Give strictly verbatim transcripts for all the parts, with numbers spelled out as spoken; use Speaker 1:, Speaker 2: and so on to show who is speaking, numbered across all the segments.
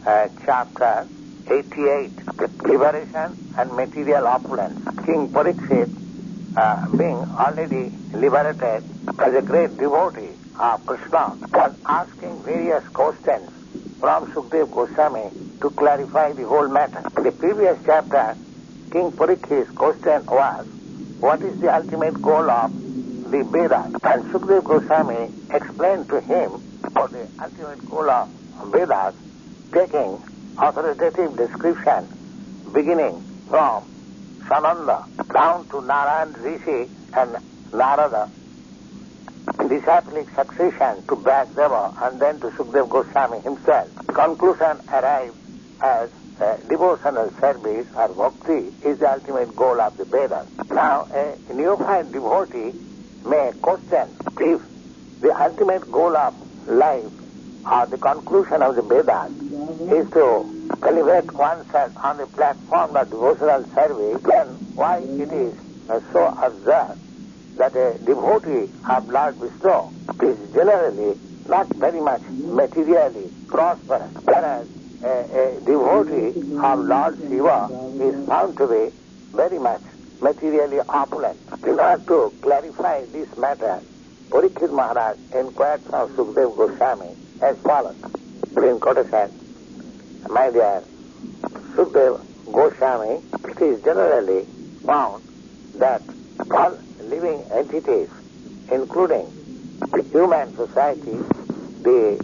Speaker 1: uh, chapter eighty-eight, Liberation and Material Opulence. King Parikshit, uh, being already liberated as a great devotee of Krishna, was asking various questions from Sukadeva Goswami to clarify the whole matter. In the previous chapter, King Parikshit's question was, what is the ultimate goal of the Vedas? And Sukadeva Goswami explained to him what the ultimate goal of Vedas, taking authoritative description beginning from Sananda down to Narayan Rishi and Narada, disciplic succession to Vyasdeva and then to Sukadeva Goswami himself. Conclusion arrived as uh, devotional service or bhakti is the ultimate goal of the Vedas. Now, a neophyte devotee may question if the ultimate goal of life or the conclusion of the Vedas is to elevate oneself on the platform of devotional service, then why it is uh, so absurd that a devotee of Lord Vishnu is generally not very much materially prosperous, whereas a, a devotee of Lord Shiva is found to be very much materially opulent. In order to clarify this matter, Parikshit Maharaj inquired from Sukadeva Goswami as follows. In quotation, my dear Sukadeva Goswami, it is generally found that all living entities, including the human society, the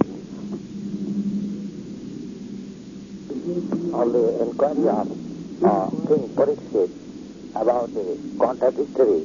Speaker 1: on the inquiry of uh, King Parikshit about the contradictory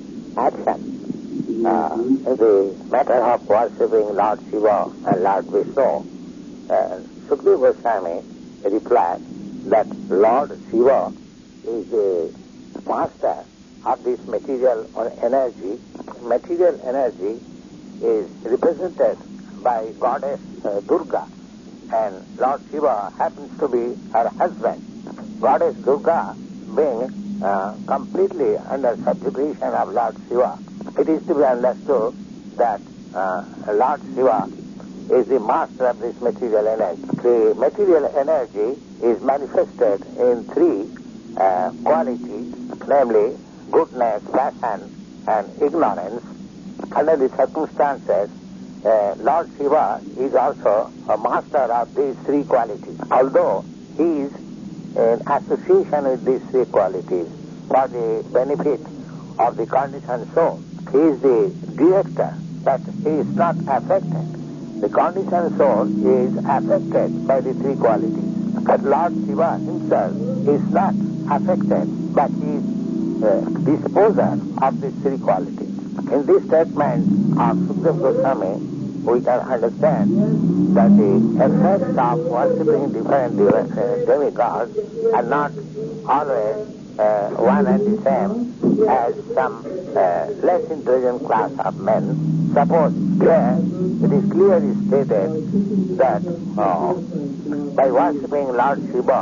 Speaker 1: action uh, in the matter of worshipping Lord Shiva and Lord Vishnu, uh, Sukadeva Goswami replied that Lord Shiva is the master of this material energy. Material energy is represented by Goddess uh, Durga, and Lord Shiva happens to be her husband. Goddess Durga being uh, completely under subjugation of Lord Shiva, it is to be understood that uh, Lord Shiva is the master of this material energy. The material energy is manifested in three uh, qualities, namely goodness, passion, and ignorance. Under the circumstances, uh, Lord Shiva is also a master of these three qualities. Although he is in association with these three qualities for the benefit of the conditioned soul, he is the director, but he is not affected. The conditioned soul is affected by the three qualities. But Lord Shiva himself is not affected, but he is uh, disposer of these three qualities. In this statement of Sukadeva Goswami, we can understand that the effects of worshipping different uh, demigods are not always uh, one and the same as some uh, less intelligent class of men suppose. Here it is clearly stated that uh, by worshipping Lord Shiva,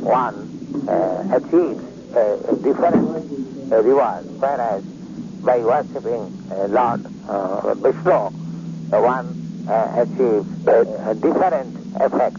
Speaker 1: one uh, achieves a, a different uh, reward, whereas by worshipping uh, Lord uh, Vishnu, uh, one uh, achieves a, a different effect.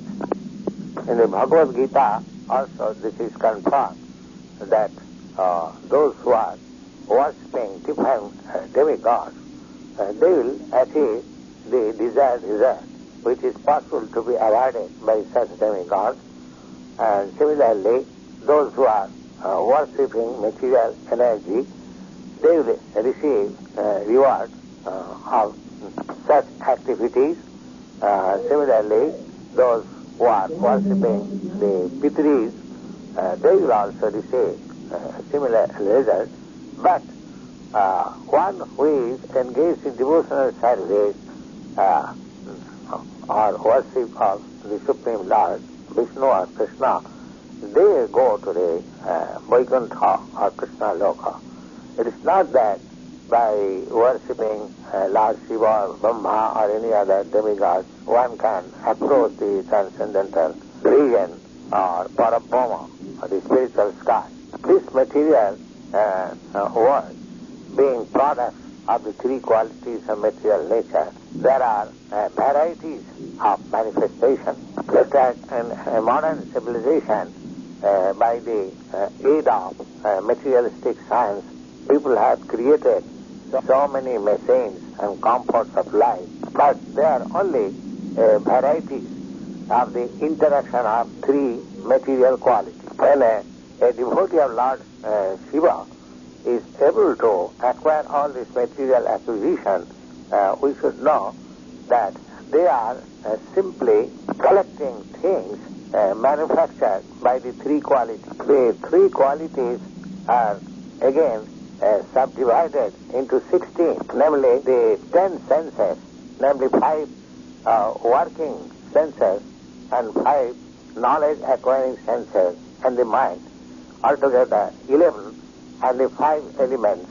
Speaker 1: In the Bhagavad Gita also this is confirmed that uh, those who are worshipping different uh, demigods, uh, they will achieve the desired result, which is possible to be avoided by such demigods. And similarly, those who are uh, worshipping material energy, they will receive uh, reward uh, of such activities. Uh, similarly, those who are worshipping the Pitris, uh, they will also receive uh, similar results. But uh, one who is engaged in devotional service uh, or worship of the Supreme Lord, Vishnu or Krishna, they go to the uh, Vaikuntha or Krishna Loka. It is not that by worshipping uh, Lord Shiva or Brahma or any other demigod, one can approach the transcendental region or Parabrahma or the spiritual sky. This material uh, uh, world, being products of the three qualities of material nature, there are uh, varieties of manifestation. Just as in a modern civilization, uh, by the uh, aid of uh, materialistic science, people have created so, so many machines and comforts of life, but they are only uh, varieties of the interaction of three material qualities. When a, a devotee of Lord uh, Shiva is able to acquire all this material acquisition, uh, we should know that they are uh, simply collecting things uh, manufactured by the three qualities. The three qualities are again uh, subdivided into sixteen, namely the ten senses, namely five uh, working senses and five knowledge acquiring senses, and the mind, altogether eleven, and the five elements,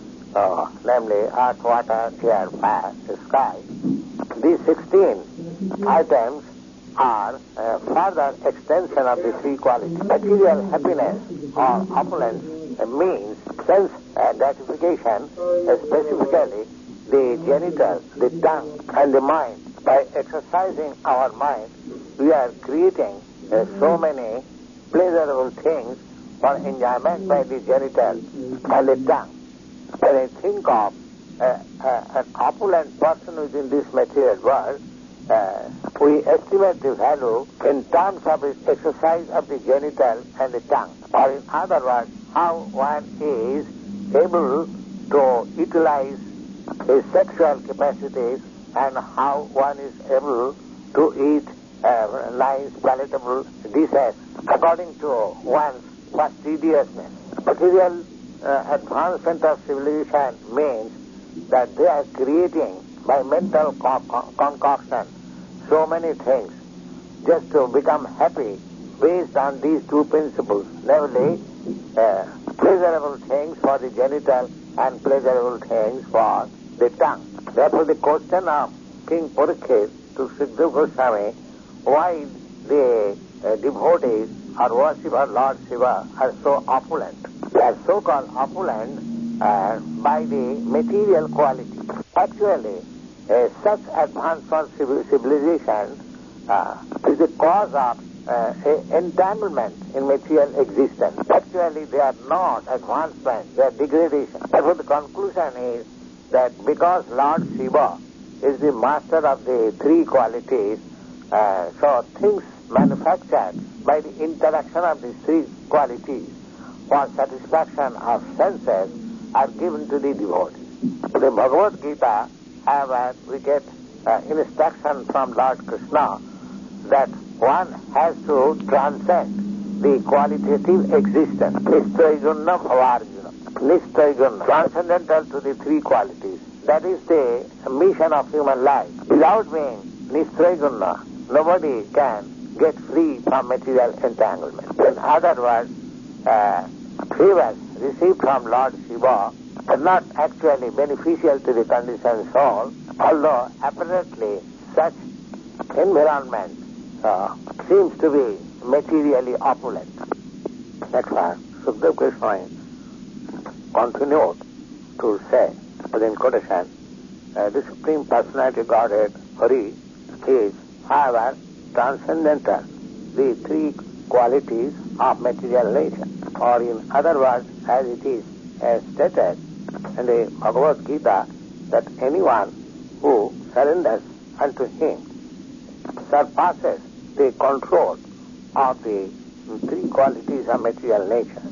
Speaker 1: uh, namely earth, water, air, fire, sky. These sixteen items are uh, further extension of the three qualities. Material happiness or opulence uh, means sense uh, gratification, uh, specifically the genital, the tongue, and the mind. By exercising our mind, we are creating uh, so many pleasurable things for enjoyment by the genital and the tongue. When I think of uh, uh, an opulent person who is in this material world, uh, we estimate the value in terms of his exercise of the genital and the tongue. Or in other words, how one is able to utilize his sexual capacities and how one is able to eat uh, nice, palatable dishes according to one's fastidiousness. Material uh, advancement of civilization means that they are creating by mental co- co- concoction so many things just to become happy based on these two principles, namely uh, pleasurable things for the genital and pleasurable things for the tongue. Therefore, the question of King Parikshit to Sukadeva Goswami, why the uh, devotees or worshippers of Lord Shiva are so opulent? They are so-called opulent uh, by the material quality. Actually, uh, such advanced civilization uh, is the cause of uh, entanglement in material existence. Actually, they are not advancement, they are degradation. Therefore, the conclusion is that because Lord Shiva is the master of the three qualities, uh, so things manufactured by the interaction of these three qualities for satisfaction of senses are given to the devotee. The Bhagavad Gita, however, we get uh, instruction from Lord Krishna that one has to transcend the qualitative existence. Nistraygunna bhavarjuna. Nistraygunna, transcendental to the three qualities. That is the mission of human life. Without being Nistraygunna, nobody can get free from material entanglement. In other words, uh, favors received from Lord Shiva are not actually beneficial to the conditioned soul, although apparently such environment uh, seems to be materially opulent. Next one, Sukadeva Goswami continued to say, within quotation, uh, the Supreme Personality Godhead, Hari, is, however, transcendental, the three qualities of material nature. Or in other words, as it is as stated in the Bhagavad Gita, that anyone who surrenders unto him surpasses the control of the three qualities of material nature.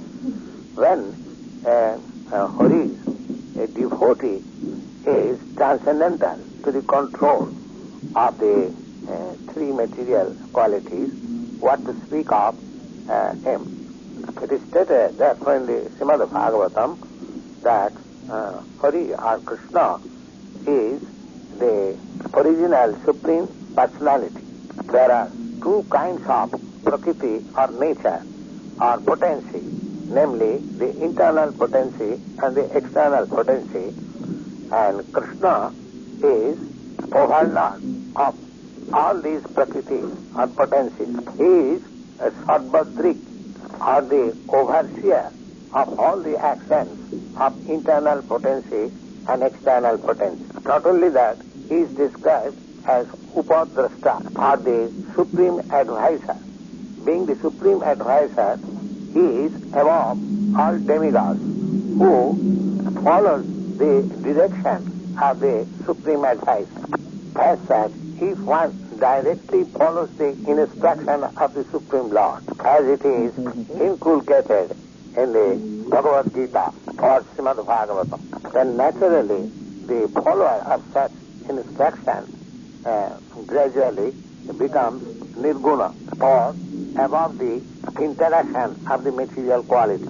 Speaker 1: When a, a Hari, a devotee, is transcendental to the control of the uh, three material qualities, what to speak of uh, him? It is stated therefore in the Srimad Bhagavatam that uh, Hari or Krishna is the original Supreme Personality. There are two kinds of Prakriti or nature or potency, namely the internal potency and the external potency, and Krishna is overlord of all these Prakriti or potencies. He is a Sarvadrik, or the overseer of all the actions of internal potency and external potency. Not only that, he is described as Upadrashta, or the supreme advisor. Being the supreme advisor, he is above all demigods who follows the direction of the supreme advisor. As such, if one directly follows the instruction of the Supreme Lord, as it is inculcated in the Bhagavad Gita or Srimad Bhagavatam, then naturally the follower of such instruction uh, gradually becomes nirguna, or above the interaction of the material quality.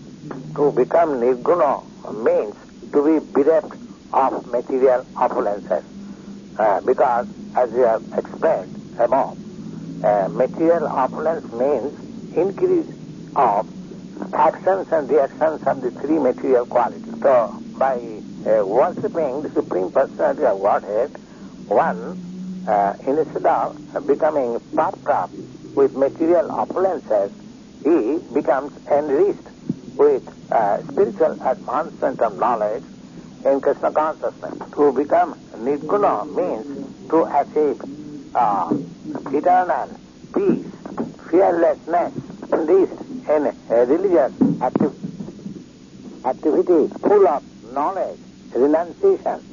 Speaker 1: To become nirguna means to be bereft of material opulences, uh, because, as we have explained above, uh, material opulence means increase of actions and reactions of the three material qualities. So, by uh, worshipping the Supreme Personality of Godhead, one, uh, instead of becoming puffed up with material opulences, he becomes enriched with uh, spiritual advancement of knowledge in Krishna consciousness. To become nirguna means to achieve uh, eternal peace, fearlessness, and this in a religious acti- activity full of knowledge, renunciation.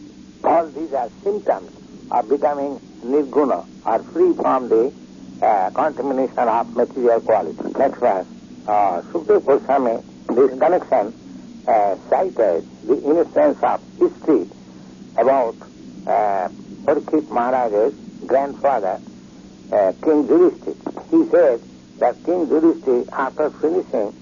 Speaker 1: All these are symptoms of becoming nirguna, or free from the uh, contamination of material quality. Next verse, uh, Sukadeva Goswami, this connection uh, cited the instance of history about uh, Parikshit Maharaj's grandfather, uh, King Yudhishthira. He said that King Yudhishthira, after finishing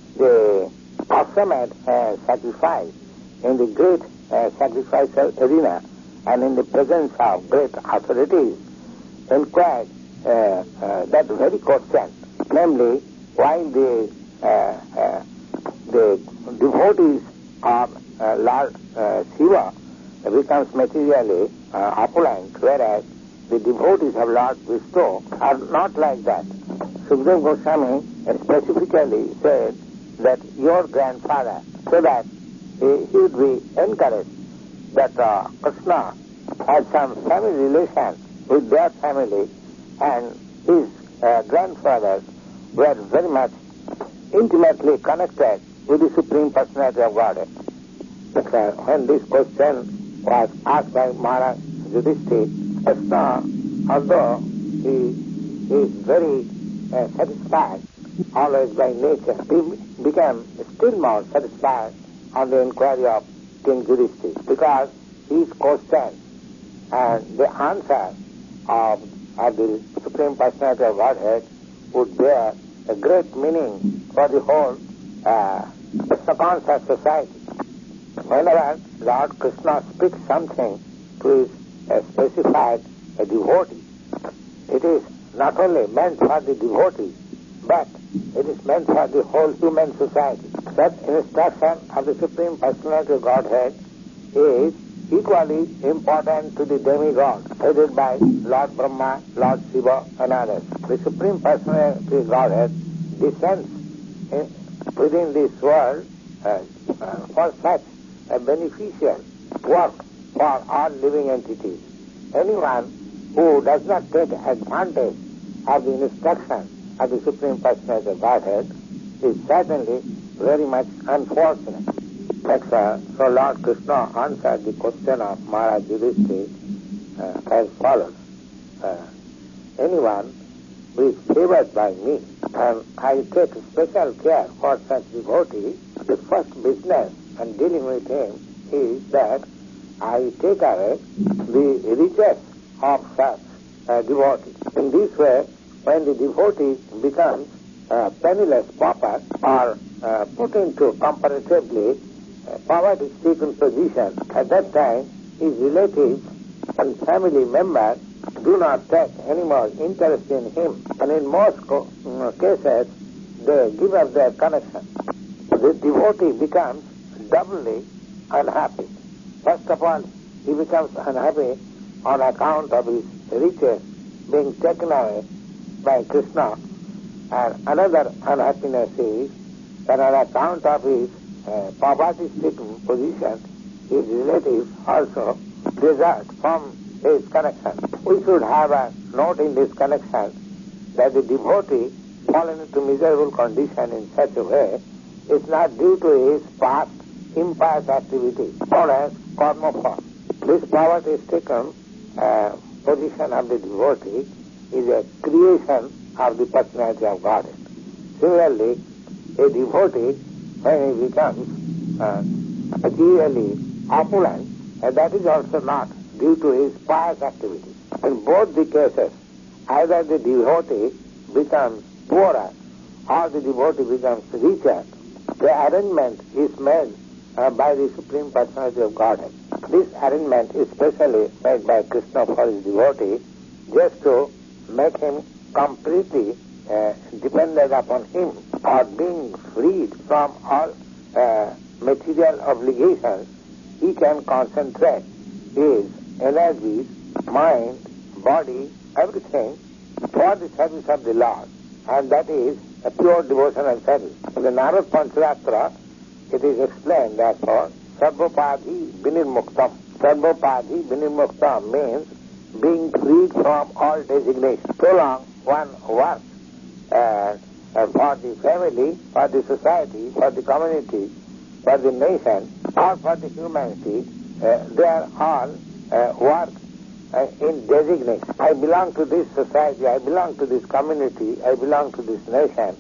Speaker 1: the Ashramad uh, sacrifice in the great uh, sacrificial arena and in the presence of great authorities, inquired uh, uh, that very question, namely, while the uh, uh, the devotees of uh, Lord uh, Shiva becomes materially uh, opulent, whereas the devotees of Lord Vishnu are not like that. Sukadeva Goswami specifically said that your grandfather, so that he, he would be encouraged that uh, Krishna had some family relation with their family, and his uh, grandfathers were very much intimately connected with the Supreme Personality of Godhead. But uh, when this question was asked by Maharaj Yudhishthira, Krishna, although he, he is very uh, satisfied always by nature, he became still more satisfied on the inquiry of King Yudhishthira, because his question and the answer of, of the Supreme Personality of Godhead would bear a great meaning for the whole uh, Krishna-conscious society. Whenever Lord Krishna speaks something to his uh, specified uh, devotee, it is not only meant for the devotee, but it is meant for the whole human society. That instruction of the Supreme Personality of Godhead is equally important to the demigods, headed by Lord Brahma, Lord Shiva, and others. The Supreme Personality of Godhead descends in, within this world uh, uh, for such a beneficial work for all living entities. Anyone who does not take advantage of the instruction of the Supreme Personality of Godhead is certainly very much unfortunate. Next, uh, so Lord Krishna answered the question of Maharaj Yudhishthira uh, as follows. Uh, anyone who is favored by me, and I take special care for such devotee, the first business and dealing with him is that I take away the riches of such uh, devotee. In this way, when the devotee becomes uh, penniless pauper or uh, put into comparatively uh, poverty-stricken position, at that time his relatives and family members do not take any more interest in him, and in most co- uh, cases they give up their connection. The devotee becomes doubly unhappy. First of all, he becomes unhappy on account of his riches being taken away by Krishna, and another unhappiness is that on account of his uh, poverty-stricken position, his relatives also desert from his connection. We should have a note in this connection that the devotee fallen into miserable condition in such a way is not due to his past impious activity, known as karma form. This poverty is taken uh, position of the devotee is a creation of the personality of Godhead. Similarly, a devotee, when he becomes uh, materially opulent, uh, that is also not due to his pious activity. In both the cases, either the devotee becomes poorer or the devotee becomes richer. The arrangement is made uh, by the Supreme Personality of Godhead. This arrangement is specially made by Krishna for his devotee just to make him completely uh, dependent upon him, or being freed from all uh, material obligations. He can concentrate his energies, mind, body, everything for the service of the Lord, and that is a pure devotional service. In the Narad Pancharatra, it is explained therefore, Sarvopadhi Vinirmuktam. Sarvopadhi Vinirmuktam means being freed from all designation. So long one works uh, uh, for the family, for the society, for the community, for the nation, or for the humanity, uh, they are all uh, work uh, in designation. I belong to this society, I belong to this community, I belong to this nation,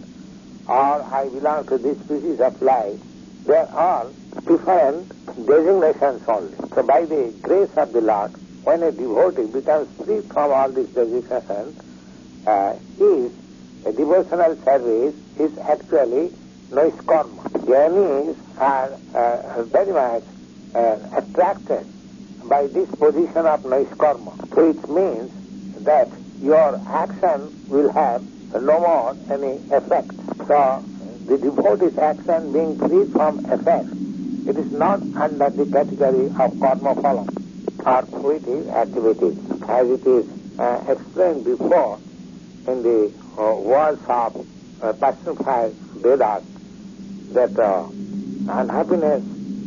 Speaker 1: or I belong to this species of life. They are all different designations only. So by the grace of the Lord, when a devotee becomes free from all these designations, uh, his a devotional service is actually Naiskarma. Jnanis are uh, very much uh, attracted by this position of Naiskarma, which means that your action will have no more any effect. So the devotee's action being free from effect, it is not under the category of karma phala or fruitive activities, as it is uh, explained before in the uh, words of uh, personified Vedas, that uh, unhappiness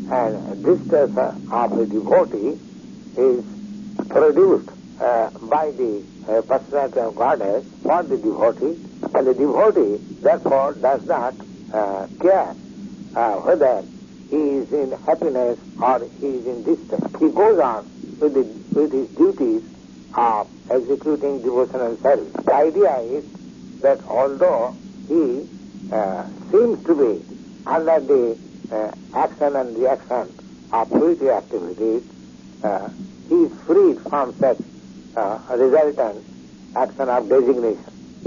Speaker 1: and distress of a devotee is produced uh, by the uh, personality of Godhead for the devotee, and the devotee therefore does not uh, care uh, whether he is in happiness or he is in distress. He goes on with, the, with his duties of executing devotional service. The idea is that although he uh, seems to be under the uh, action and reaction of fruitive activities, uh, he is freed from such uh, resultant action of designation.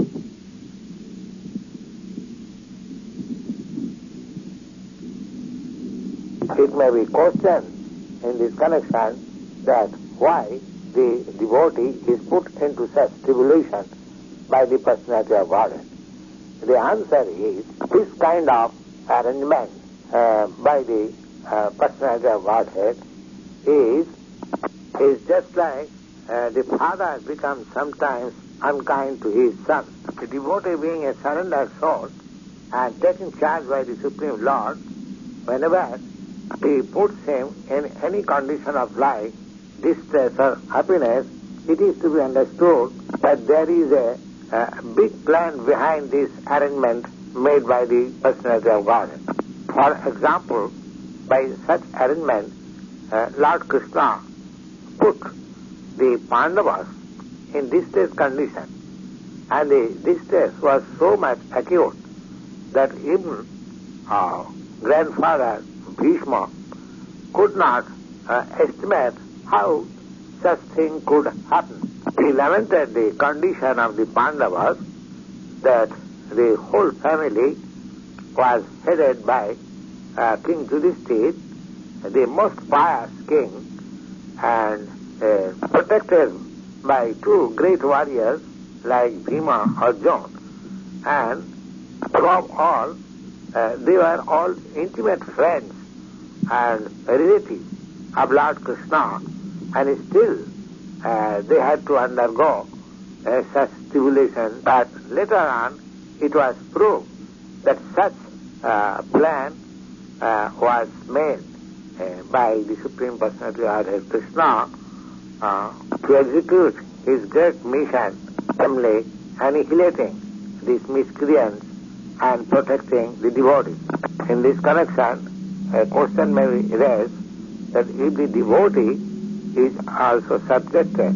Speaker 1: It may be questioned in this connection that why the devotee is put into such tribulation by the personality of Godhead. The answer is, this kind of arrangement uh, by the uh, personality of Godhead is, is just like uh, the father becomes sometimes unkind to his son. The devotee being a surrendered soul and taken charge by the Supreme Lord, whenever he puts him in any condition of life, distress or happiness, it is to be understood that there is a, a big plan behind this arrangement made by the personality of Godhead. For example, by such arrangement, uh, Lord Krishna put the Pandavas in distress condition, and the distress was so much acute that even uh, grandfather Bhishma could not uh, estimate how such thing could happen. He lamented the condition of the Pandavas, that the whole family was headed by uh, King Yudhishthira, the most pious king, and uh, protected by two great warriors like Bhima or Arjuna, and from all, uh, they were all intimate friends and relatives of Lord Krishna, and still uh, they had to undergo uh, such tribulation. But later on, it was proved that such uh, plan uh, was made uh, by the Supreme Personality of Krishna uh, to execute his great mission namely annihilating these miscreants and protecting the devotees. In this connection, a question may be raised that if the devotee is also subjected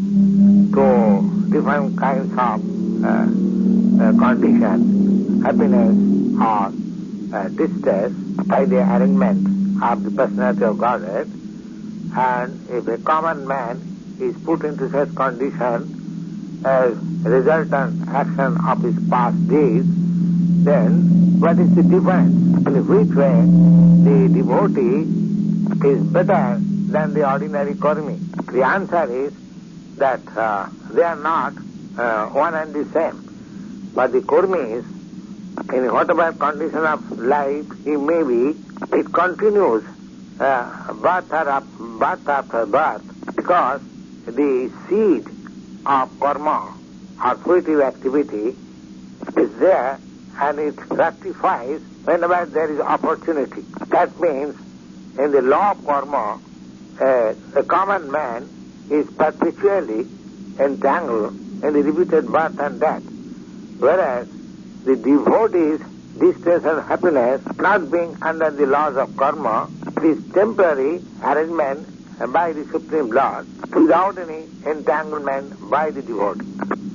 Speaker 1: to different kinds of uh, uh, conditions, happiness or uh, distress by the arrangement of the personality of Godhead, and if a common man is put into such condition as a resultant action of his past deeds, then what is the difference? In which way the devotee is better than the ordinary Kurmi? The answer is that uh, they are not uh, one and the same. But the Kurmis, in whatever condition of life he may be, it continues uh, birth, after, birth after birth, because the seed of karma or fruitive activity is there, and it fructifies whenever there is opportunity. That means in the law of karma, uh, a common man is perpetually entangled in the repeated birth and death, whereas the devotee's distress and happiness, not being under the laws of karma, is temporary arrangement by the Supreme Lord without any entanglement by the devotee.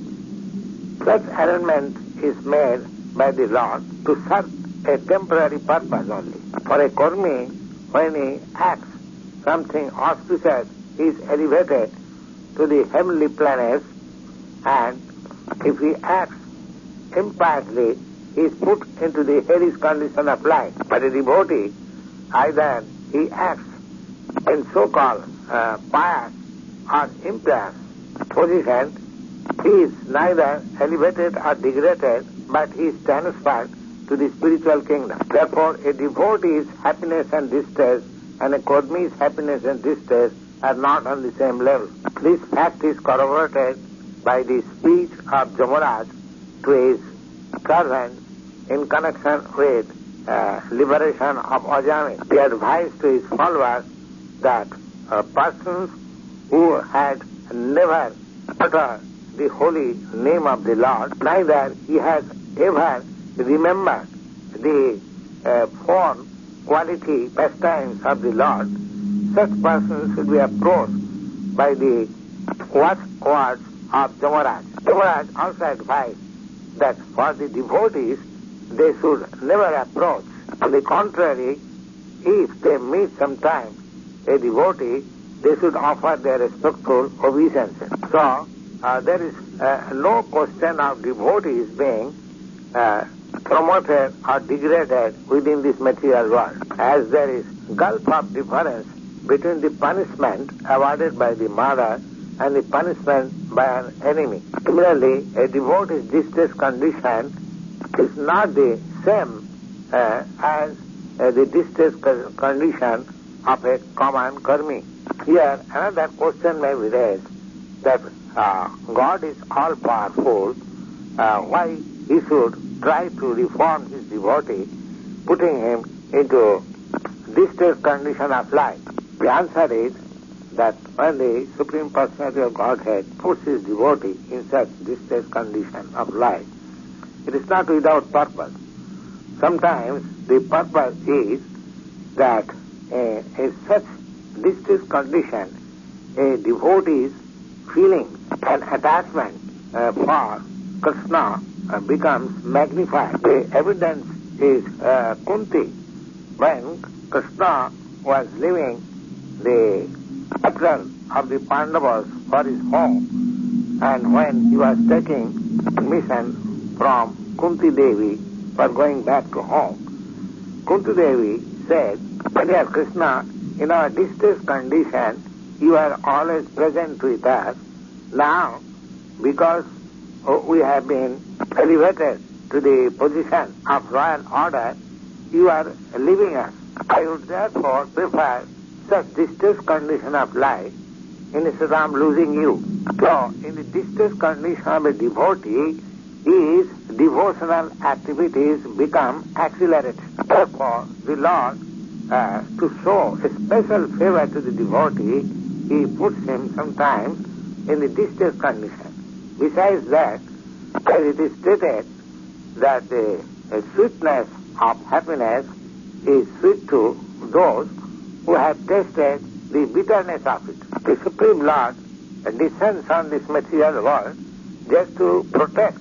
Speaker 1: Such arrangement is made by the Lord to serve a temporary purpose only. For a Kurmi, when he acts something auspicious, he is elevated to the heavenly planets, and if he acts impiously, he is put into the hellish condition of life. But a devotee, either he acts in so-called uh, pious or impious position, he is neither elevated or degraded, but he is transferred to the spiritual kingdom. Therefore, a devotee's happiness and distress and a Kurmi's happiness and distress are not on the same level. This fact is corroborated by the speech of Jamaraj to his servant in connection with uh, liberation of Ajami. He advised to his followers that uh, persons who had never uttered the holy name of the Lord, neither he has ever remembered the uh, form, quality, pastimes of the Lord, such persons should be approached by the watch words of Jamaraj. Jamaraj also advised that for the devotees, they should never approach. On the contrary, if they meet sometime a devotee, they should offer their respectful obeisances. So, uh, there is uh, no question of devotees being uh, promoted or degraded within this material world, as there is gulf of difference between the punishment awarded by the mother and the punishment by an enemy. Similarly, a devotee's distress condition is not the same uh, as uh, the distress condition of a common karmi. Here, another question may be raised that uh, God is all-powerful. Uh, why he should try to reform his devotee, putting him into distress condition of life? The answer is that when the Supreme Personality of Godhead puts his devotee in such distress condition of life, it is not without purpose. Sometimes the purpose is that uh, in such distress condition, a devotee's feelings and attachment uh, for Krishna uh, becomes magnified. The evidence is uh, Kunti. When Krishna was leaving the capital of the Pandavas for his home, and when he was taking permission from Kunti Devi for going back to home, Kunti Devi said, "Dear Krishna, in our distress condition, you are always present with us. Now, because we have been elevated to the position of royal order, you are leaving us. I would therefore prefer such distress condition of life instead of losing you." So, in the distress condition of a devotee, his devotional activities become accelerated. Therefore, the Lord, uh, to show a special favor to the devotee, he puts him sometimes in the distress condition. Besides that, As it is stated that the, the sweetness of happiness is sweet to those who have tasted the bitterness of it. The Supreme Lord descends on this material world just to protect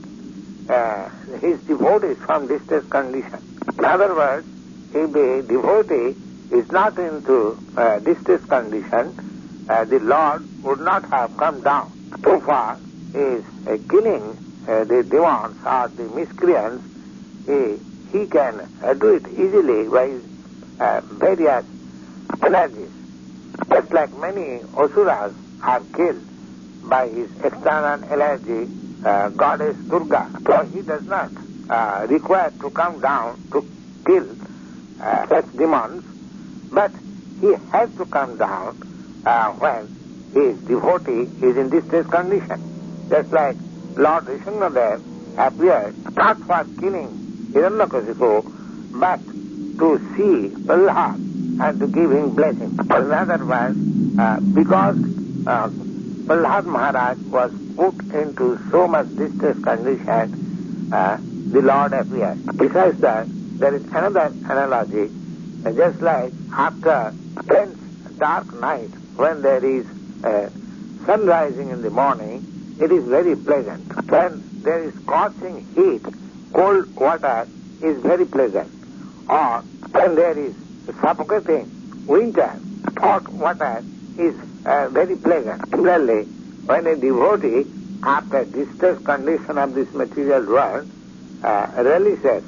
Speaker 1: uh, his devotees from distress condition. In other words, if the devotee is not into uh, distress condition, uh, the Lord would not have come down. So far, he is uh, killing uh, the demons or the miscreants. He, he can uh, do it easily by uh, various energies. Just like many asuras are killed by his external energy, uh, goddess Durga. So he does not uh, require to come down to kill uh, such demons, but he has to come down uh, when his devotee is in distress condition. Just like Lord Rishabhadev appeared not for killing Hiranyakasipu, but to see Prahlad and to give him blessing. In other words, uh, because uh, Prahlad Maharaj was put into so much distress condition, uh, the Lord appeared. Besides that, there is another analogy. Uh, just like after dense dark night, when there is uh, sun rising in the morning, it is very pleasant. When there is scorching heat, cold water is very pleasant. Or when there is suffocating winter, hot water is uh, very pleasant. Similarly, when a devotee, after distress condition of this material world, uh, realizes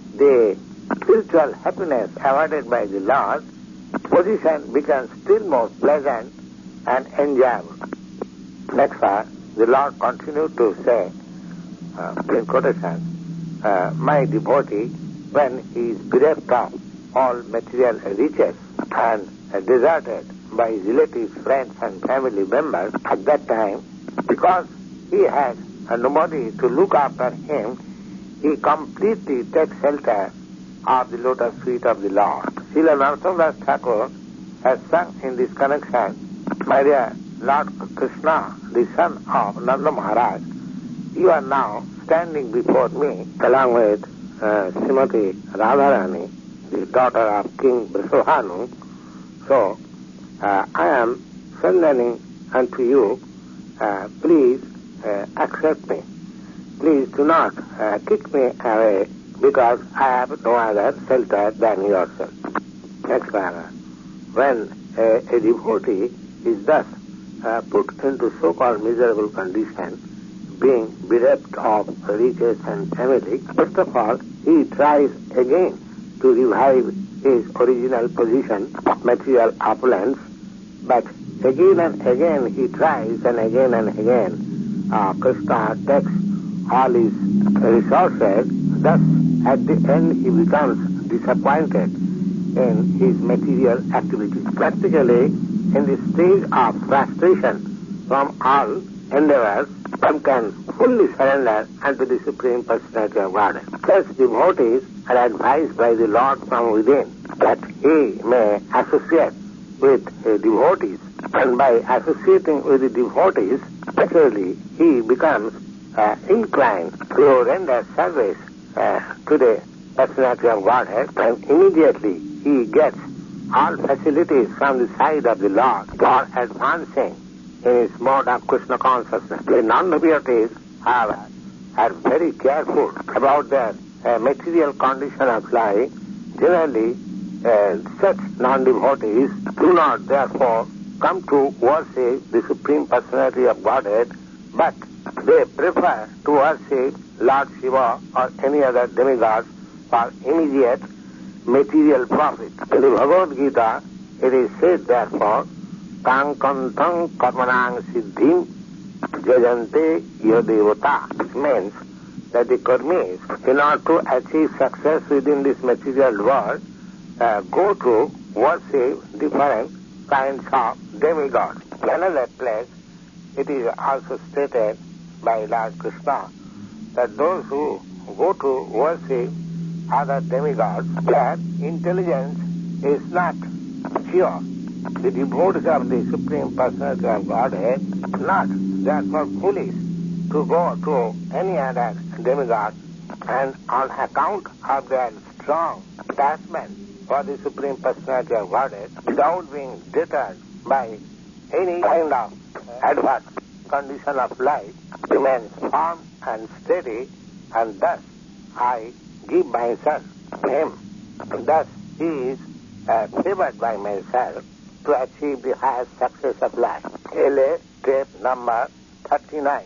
Speaker 1: the spiritual happiness awarded by the Lord, position becomes still more pleasant and enjoyable. Next part, the Lord continued to say, uh, in quotation, uh, my devotee, when he is bereft of all material riches and uh, deserted by his relatives, friends and family members, at that time, because he has uh, nobody to look after him, he completely takes shelter of the lotus feet of the Lord. Srila Narottam Das Thakur has sung in this connection, my dear Lord Krishna, the son of Nanda Maharaj, you are now standing before me along with uh, Srimati Radharani, the daughter of King Vrishabhanu. So, uh, I am sending unto you, uh, please uh, accept me. Please do not uh, kick me away, because I have no other shelter than yourself. Next paragraph. When a, a devotee is thus uh, put into so-called miserable condition, being bereft of riches and family, first of all, he tries again to revive his original position of material opulence, but again and again he tries, and again and again uh, Krishna takes all his resources. Thus, at the end, he becomes disappointed in his material activities. Practically, in the stage of frustration from all endeavors, one can fully surrender unto the Supreme Personality of Godhead. Such devotees are advised by the Lord from within that he may associate with uh, devotees, and by associating with the devotees, naturally he becomes uh, inclined to render service uh, to the Personality of Godhead, and immediately he gets all facilities from the side of the Lord for advancing in his mode of Krishna consciousness. The non-devotees are, are very careful about their uh, material condition of life. Generally, uh, such non-devotees do not therefore come to worship the Supreme Personality of Godhead, but they prefer to worship Lord Shiva or any other demigod for immediate material profit. In the Bhagavad Gita, it is said therefore, Kankantang karmanang siddhim jajante yadevata. This means that the karmis, in order to achieve success within this material world, uh, go to worship different kinds of demigods. In another place, it is also stated by Lord Krishna that those who go to worship other demigods, their intelligence is not pure. The devotees of the Supreme Personality of Godhead are not therefore foolish. to go to any other demigod, and on account of their strong attachment for the Supreme Personality of Godhead, without being deterred by any kind of adverse condition of life, remains firm and steady, and thus I give myself to him. Thus he is uh, favored by myself to achieve the highest success of life. L A, tape number thirty-nine.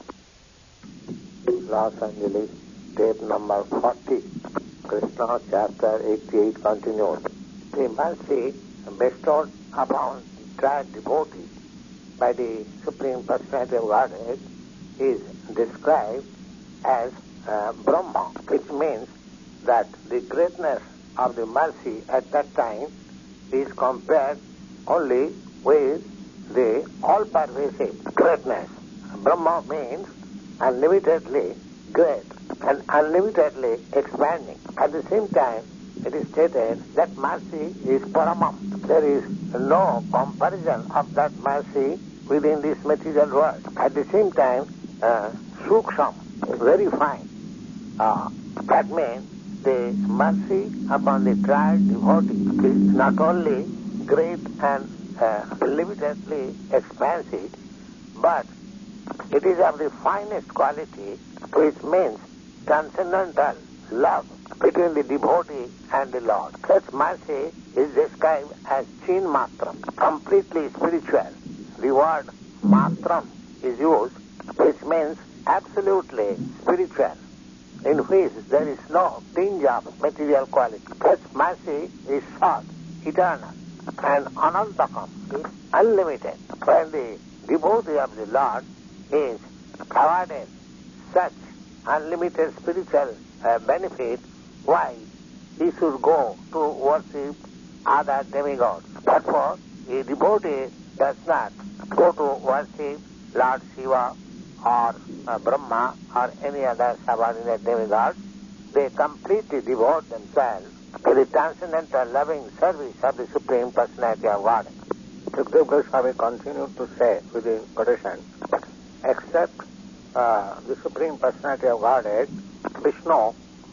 Speaker 1: Los Angeles, tape number forty. Krishna, chapter eighty-eight, continued. The mercy bestowed upon tried devotee by the Supreme Personality of Godhead is described as uh, Brahma, which means that the greatness of the mercy at that time is compared only with the all-pervasive greatness. Brahma means unlimitedly great and unlimitedly expanding. At the same time, it is stated that mercy is paramam. There is no comparison of that mercy within this material world. At the same time, uh, suksham, very fine. Uh, that means the mercy upon the tried devotee is not only great and uh, limitedly expansive, but it is of the finest quality, which means transcendental love between the devotee and the Lord. Such mercy is described as chin matram, completely spiritual. The word matram is used, which means absolutely spiritual, in which there is no tinge of material quality. Such mercy is short, eternal, and anantakam is unlimited. When the devotee of the Lord is awarded such unlimited spiritual uh, benefit, why he should go to worship other demigods? Therefore, a devotee does not go to worship Lord Shiva or uh, Brahma or any other subordinate demigods. They completely devote themselves to the transcendental loving service of the Supreme Personality of Godhead. Sukadeva Goswami continued to say within quotation, except uh, the Supreme Personality of Godhead, Vishnu, uh,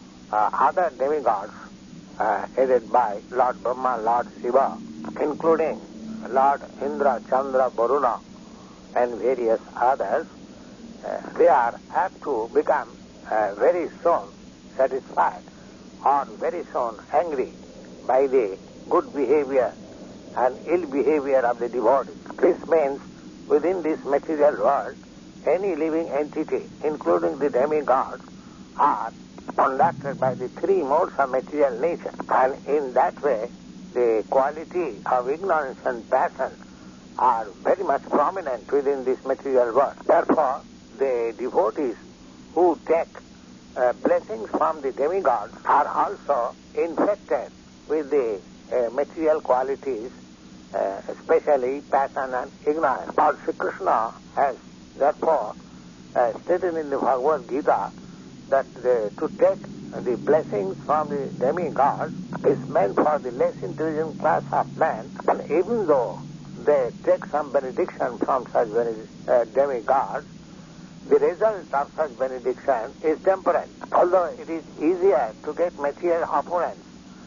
Speaker 1: other demigods, uh, aided by Lord Brahma, Lord Shiva, including Lord Indra, Chandra, Varuna, and various others, uh, they are apt to become uh, very soon satisfied or very soon angry by the good behavior and ill behavior of the devotee. This means within this material world, any living entity, including the demigods, are conducted by the three modes of material nature. And in that way, the quality of ignorance and passion are very much prominent within this material world. Therefore, the devotees who take uh, blessings from the demigods are also infected with the uh, material qualities, uh, especially passion and ignorance. Lord Sri Krishna has therefore uh, stated in the Bhagavad Gita that uh, to take the blessings from the demigods is meant for the less intelligent class of man, and even though they take some benediction from such uh, demigods, the result of such benediction is temporary. Although it is easier to get material opulence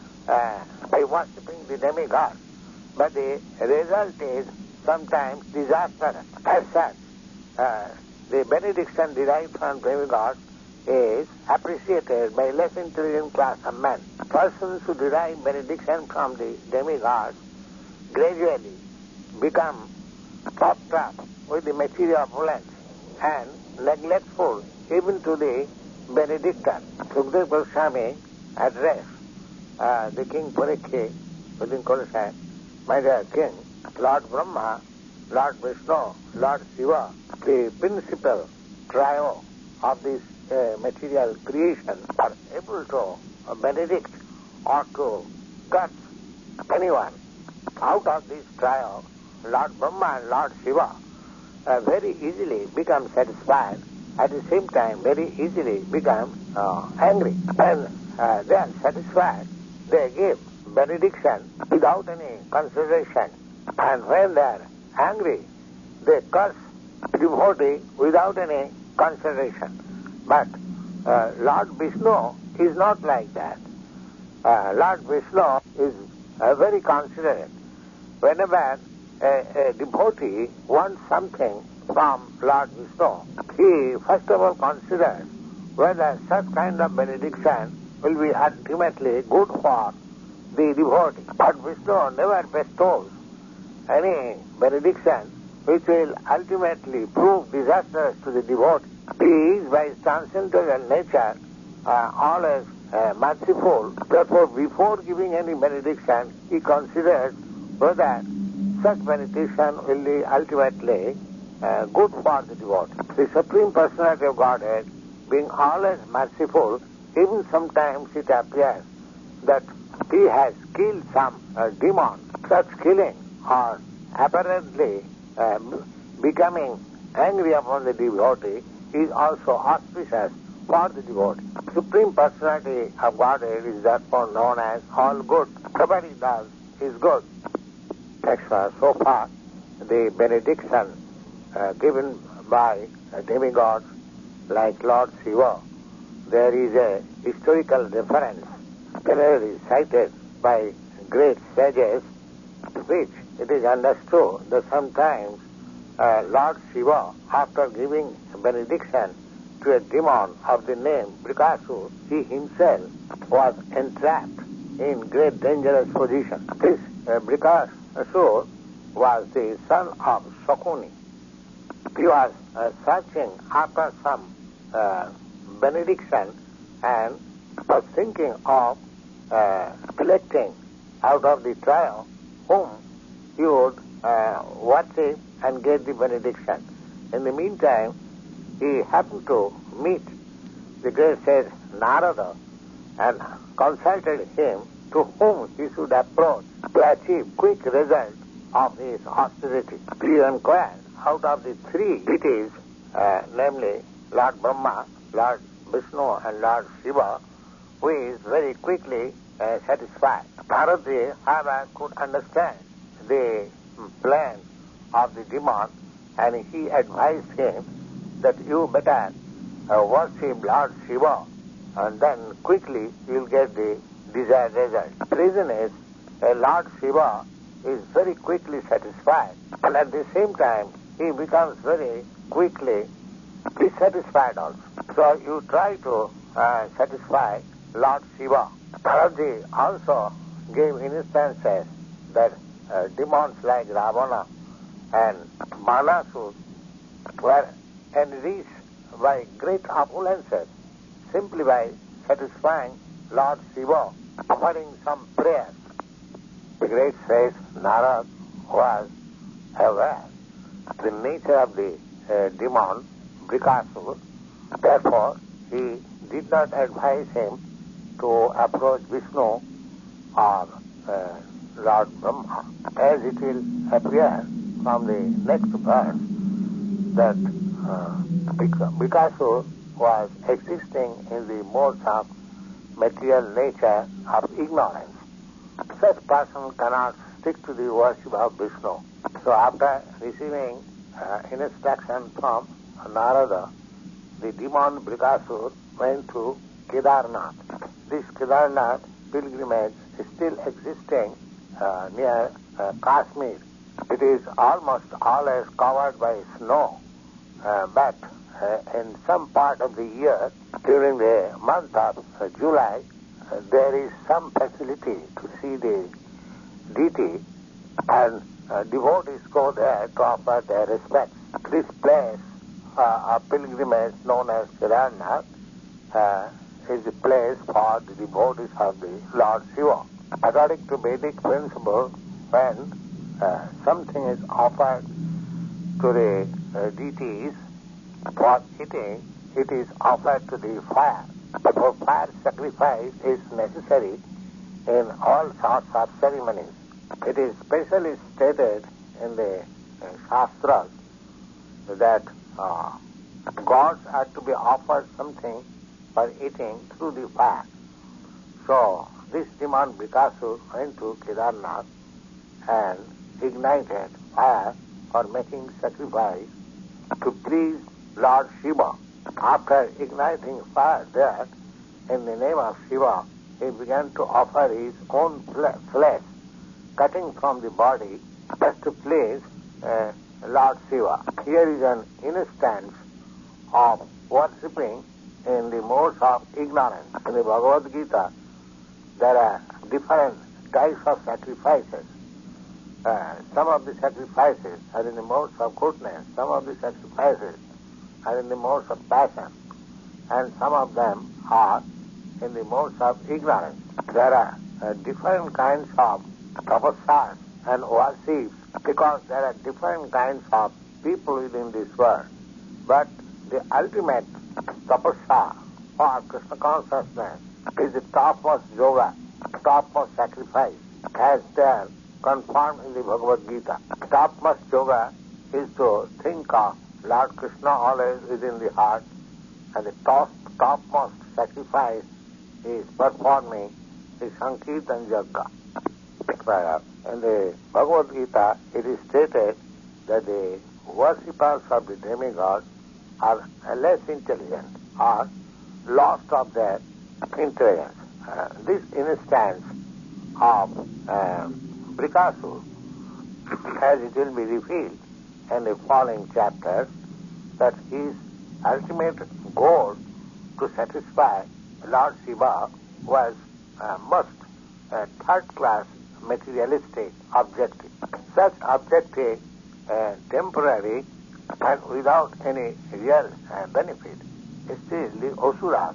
Speaker 1: uh, by worshipping the demigod, but the result is sometimes disastrous. As such, uh, the benediction derived from demigods is appreciated by less intelligent class of men. Persons who derive benediction from the demigods gradually become puffed up with the material opulence and neglectful even to the benedictor. Sukadeva Goswami addressed uh, the King Parikshit within quotation, my dear King, Lord Brahma, Lord Vishnu, Lord Shiva, the principal trio of this uh, material creation, are able to uh, benedict or to curse anyone. Out of this trio, Lord Brahma and Lord Shiva uh, very easily become satisfied, at the same time very easily become uh, angry. When uh, they are satisfied, they give benediction without any consideration. And when they are angry, they curse the devotee without any consideration. But uh, Lord Vishnu is not like that. Uh, Lord Vishnu is uh, very considerate. Whenever a, a devotee wants something from Lord Vishnu, he first of all considers whether such kind of benediction will be ultimately good for the devotee. But Vishnu never bestows any benediction which will ultimately prove disastrous to the devotee. He is, by his transcendental nature, uh, always uh, merciful. Therefore, before giving any benediction, he considers whether such benediction will be ultimately uh, good for the devotee. The Supreme Personality of Godhead, being always merciful, even sometimes it appears that he has killed some uh, demon. Such killing or apparently uh, becoming angry upon the devotee is also auspicious for the devotee. Supreme Personality of Godhead is therefore known as all good. Whatever he does is good. Extra. So far, the benediction uh, given by uh, demigods like Lord Shiva, there is a historical reference generally cited by great sages, which it is understood that sometimes uh, Lord Shiva, after giving benediction to a demon of the name Brikasur, he himself was entrapped in great dangerous position. This uh, Brikasur was the son of Shakuni. He was uh, searching after some uh, benediction and was thinking of uh, selecting out of the trio whom he would uh, worship and get the benediction. In the meantime, he happened to meet the great sage Narada and consulted him to whom he should approach to achieve quick result of his austerity. He inquired out of the three deities, uh, namely Lord Brahma, Lord Vishnu and Lord Shiva, who is very quickly uh, satisfied. Narada, however, could understand the plan of the demon, and he advised him that you better uh, worship Lord Shiva, and then quickly you will get the desired result. The reason is uh, Lord Shiva is very quickly satisfied, and at the same time he becomes very quickly dissatisfied also. So you try to uh, satisfy Lord Shiva. Narada also gave instances that uh, demons like Ravana and Manasur were enriched by great opulences simply by satisfying Lord Shiva, offering some prayer. The great sage Narada was aware of the nature of the uh, demon Brikasur. Therefore, he did not advise him to approach Vishnu or uh, Lord Brahma, as it will appear from the next verse that uh, Brikasur was existing in the modes of material nature of ignorance. Such person cannot stick to the worship of Vishnu. So after receiving uh, instruction from Narada, the demon Brikasur went to Kedarnath. This Kedarnath pilgrimage is still existing uh, near uh, Kashmir. It is almost always covered by snow, uh, but uh, in some part of the year, during the month of uh, July, uh, there is some facility to see the deity, and uh, devotees go there to offer their respects. This place uh, of pilgrimage known as Kedarnath uh, is the place for the devotees of the Lord Shiva. According to Vedic principle, when uh, something is offered to the uh, deities for eating, it is offered to the fire. Therefore, fire sacrifice is necessary in all sorts of ceremonies. It is specially stated in the uh, Shastras that uh, gods are to be offered something for eating through the fire. So, this demon Brikasur went to Kedarnath and ignited fire for making sacrifice to please Lord Shiva. After igniting fire there, in the name of Shiva, he began to offer his own flesh, cutting from the body, just to please uh, Lord Shiva. Here is an instance of worshipping in the modes of ignorance. In the Bhagavad Gita, there are different types of sacrifices. Uh, some of the sacrifices are in the modes of goodness, some of the sacrifices are in the modes of passion, and some of them are in the modes of ignorance. There are uh, different kinds of tapasas and worships because there are different kinds of people within this world. But the ultimate tapasya for Krishna consciousness is the topmost yoga, topmost sacrifice, as there confirmed in the Bhagavad Gita. Topmost yoga is to think of Lord Krishna always within the heart, and the top, topmost sacrifice is performing the Sankirtan Yagga. In the Bhagavad Gita, it is stated that the worshippers of the demigod are less intelligent or lost of their intelligence. Uh, this instance of uh, Brikasur, as it will be revealed in the following chapters, that his ultimate goal to satisfy Lord Shiva was uh, most uh, third-class materialistic objective. Such objective, uh, temporary and without any real uh, benefit, still the Asuras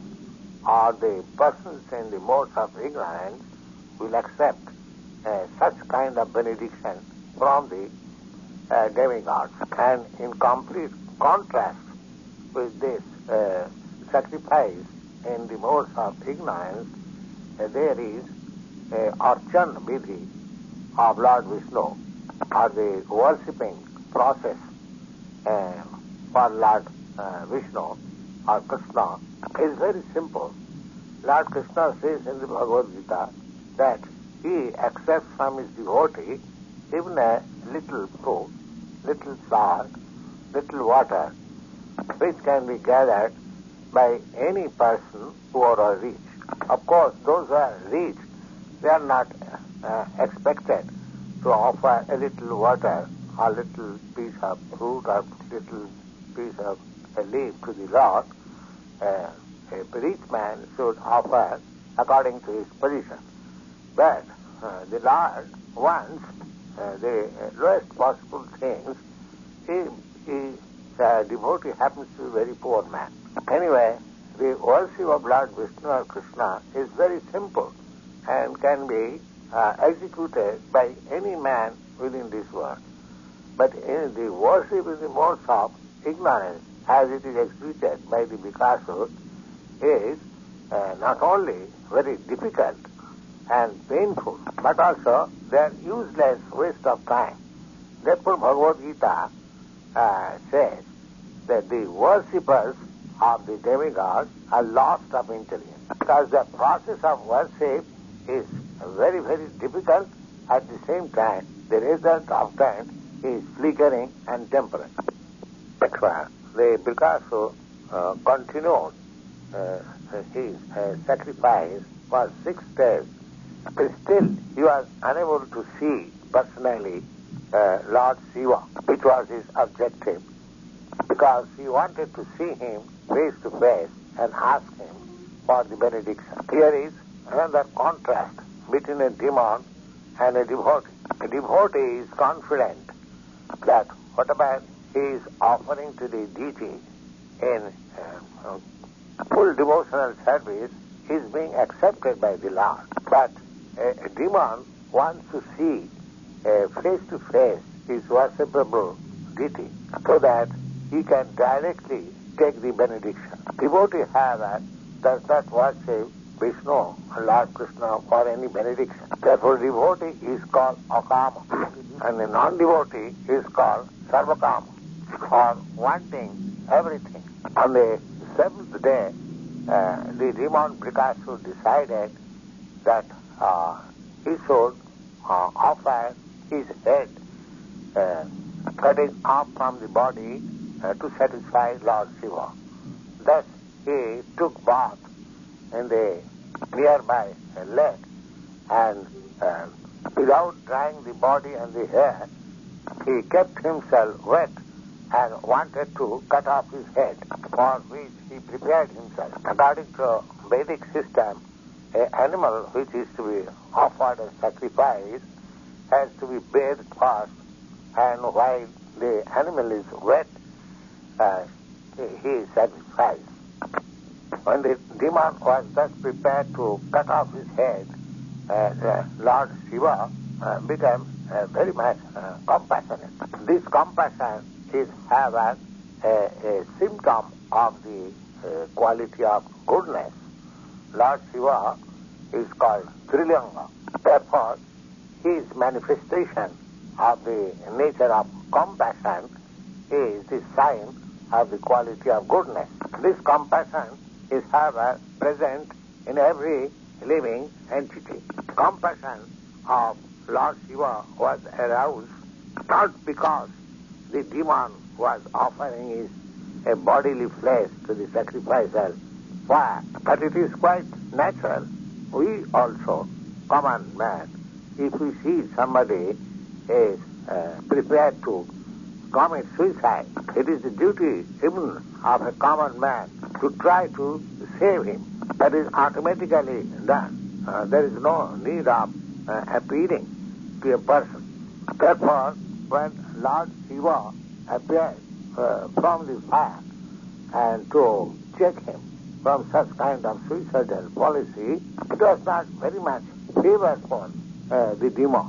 Speaker 1: or the persons in the modes of ignorance will accept uh, such kind of benediction from the uh, demigods. And in complete contrast with this uh, sacrifice in the modes of ignorance, uh, there is uh, Archan Vidhi of Lord Vishnu, or the worshipping process uh, for Lord uh, Vishnu or Krishna is very simple. Lord Krishna says in the Bhagavad Gita that he accepts from his devotee even a little fruit, little flower, little water, which can be gathered by any person who are rich. Of course, those who are rich, they are not uh, expected to offer a little water or little piece of fruit or little piece of a leaf to the Lord. Uh, a rich man should offer according to his position. But uh, the Lord wants uh, the lowest possible things if his uh, devotee happens to be a very poor man. Anyway, the worship of Lord Vishnu or Krishna is very simple and can be uh, executed by any man within this world. But in the worship in the modes of ignorance, as it is executed by the Brikasur, is uh, not only very difficult and painful, but also they are useless waste of time. Therefore, Bhagavad Gita uh, says that the worshippers of the demigods are lost of intelligence, because the process of worship is very, very difficult. At the same time, the result often is flickering and temporary. That's why the Brikasur uh, continued uh, his uh, sacrifice for six days. But still, he was unable to see personally uh, Lord Shiva, which was his objective, because he wanted to see him face to face and ask him for the benediction. Here is another contrast between a demon and a devotee. A devotee is confident that whatever he is offering to the deity in uh, full devotional service is being accepted by the Lord. But a, a demon wants to see uh, face to face his worshipable deity so that he can directly take the benediction. Devotee, however, does not worship Vishnu or Lord Krishna for any benediction. Therefore, devotee is called Akama, and the non-devotee is called Sarvakama, or wanting everything. On the seventh day, uh, the demon Brikasur decided that uh, he should uh, offer his head, uh, cutting off from the body uh, to satisfy Lord Shiva. thus he took bath in the nearby lake, and uh, without drying the body and the hair, he kept himself wet and wanted to cut off his head, for which he prepared himself. According to Vedic system, an animal which is to be offered as sacrifice has to be bathed first, and while the animal is wet, uh, he is sacrificed. When the demon was thus prepared to cut off his head, uh, uh, Lord Shiva uh, became uh, very much uh, compassionate. This compassion is however a, a symptom of the uh, quality of goodness. Lord Shiva is called Trilanga. Therefore, his manifestation of the nature of compassion is the sign of the quality of goodness. This compassion is, however, present in every living entity. Compassion of Lord Shiva was aroused not because the demon was offering his a bodily flesh to the sacrificial fire, but it is quite natural. We also, common man, if we see somebody is uh, prepared to commit suicide, it is the duty even of a common man to try to save him. That is automatically done. Uh, there is no need of uh, appealing to a person. Therefore, when Lord Shiva appeared uh, from the fire and to check him from such kind of suicidal policy, it was not very much favorable uh, the demon.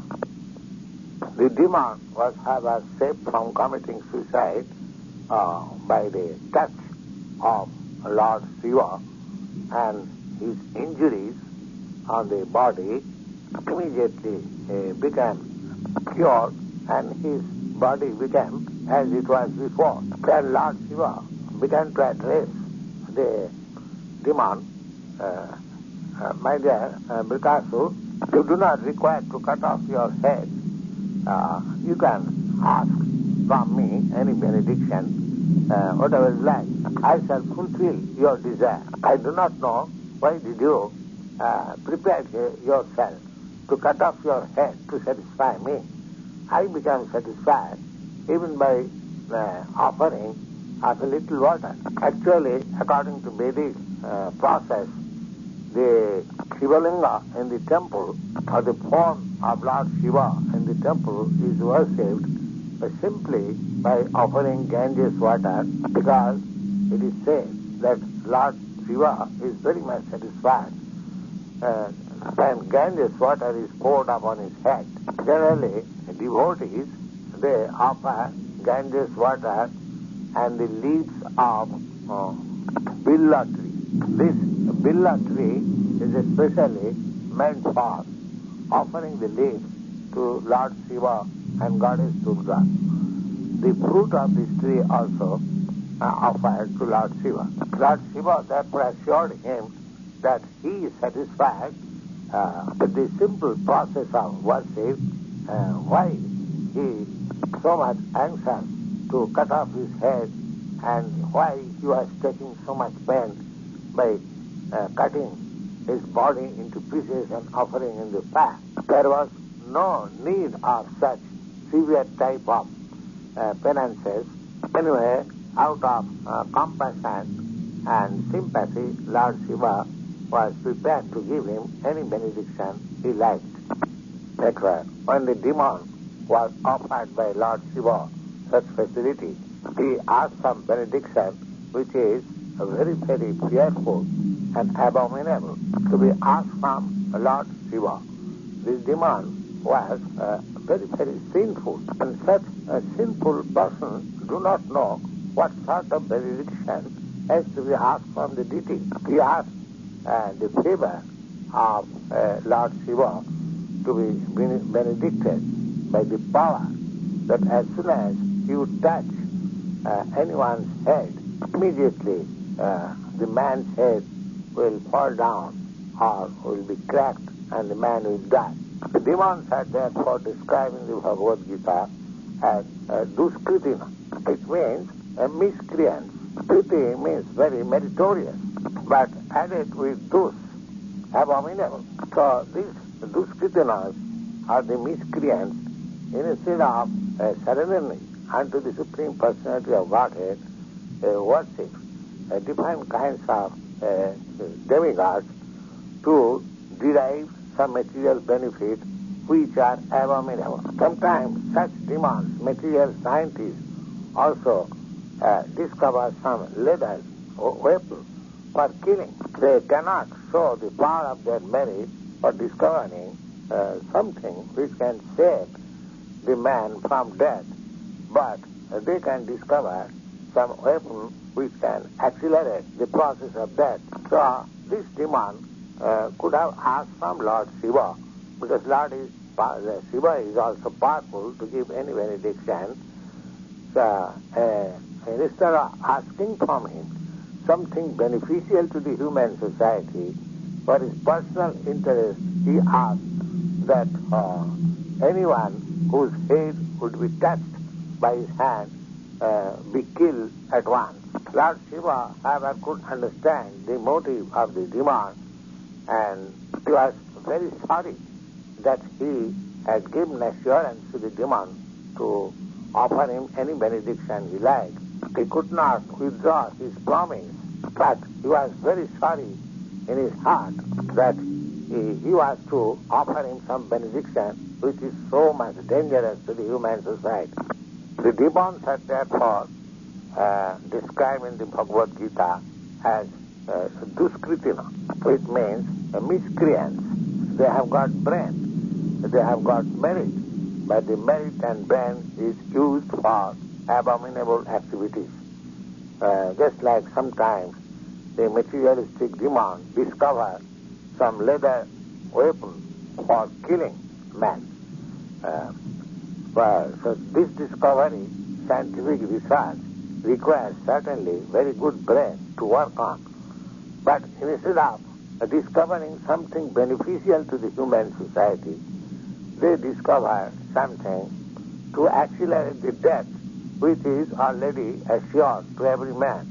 Speaker 1: The demon was, however, saved from committing suicide uh, by the touch of Lord Shiva, and his injuries on the body immediately uh, became cured, and his body became as it was before. Then Lord Shiva began to address the demon, uh, uh, my dear uh, Brikasu, you do not require to cut off your head. Uh, you can ask from me any benediction, uh, whatever you like. I shall fulfill your desire. I do not know why did you uh, prepare yourself to cut off your head to satisfy me. I become satisfied even by uh, offering of a little water. Actually, according to Vedic uh, process, the Shivalinga in the temple, or the form of Lord Shiva in the temple, is worshipped simply by offering Ganges water, because it is said that Lord Shiva is very much satisfied uh, when Ganges water is poured upon his head. Generally, devotees, they offer Ganges water and the leaves of uh, Billa tree. This Billa tree is especially meant for offering the leaves to Lord Shiva and Goddess Durga. The fruit of this tree also uh, offered to Lord Shiva. Lord Shiva therefore assured him that he is satisfied uh, with the simple process of worship, uh, why he so much anxious to cut off his head, and why he was taking so much pain by uh, cutting his body into pieces and offering in the fire. There was no need of such severe type of uh, penances. Anyway, out of uh, compassion and sympathy, Lord Shiva was prepared to give him any benediction he liked. Later, when the demon was offered by Lord Shiva such facility, he asked some benediction which is very, very fearful and abominable to be asked from Lord Shiva. This demon was uh, very, very sinful, and such a sinful person do not know what sort of benediction has to be asked from the deity. He asked uh, the favor of uh, Lord Shiva to be benedicted by the power that as soon as he would touch uh, anyone's head, immediately uh, the man's head will fall down or will be cracked and the man will die. The demons are therefore described in the Bhagavad Gita as uh, duskritina. It means a miscreant. Kriti means very meritorious, but added with dus, abominable. So these Duskritinas are the miscreants. Instead of uh, surrendering unto the Supreme Personality of Godhead, uh, worship uh, different kinds of uh, demigods to derive some material benefit which are abominable. Sometimes such demons, material scientists, also uh, discover some leather weapon for killing. They cannot show the power of their merit for discovering uh, something which can save the man from death, but uh, they can discover some weapon which can accelerate the process of death. So this demon uh, could have asked from Lord Shiva, because Lord is uh, Shiva is also powerful to give any benediction. So uh, instead of asking from him something beneficial to the human society, for his personal interest, he asked that uh, anyone whose head would be touched by his hand uh, be killed at once. Lord Shiva, however, could understand the motive of the demon, and he was very sorry that he had given assurance to the demon to offer him any benediction he liked. He could not withdraw his promise, but he was very sorry in his heart that he, he was to offer him some benediction which is so much dangerous to the human society. The demons are therefore uh, described in the Bhagavad Gita as uh, Duskritina, which means uh, miscreants. They have got brain, they have got merit, but the merit and brain is used for abominable activities. Uh, just like sometimes the materialistic demon discover some leather weapon for killing man. Uh, well, so this discovery, scientific research, requires certainly very good brain to work on. But instead of discovering something beneficial to the human society, they discover something to accelerate the death which is already assured to every man.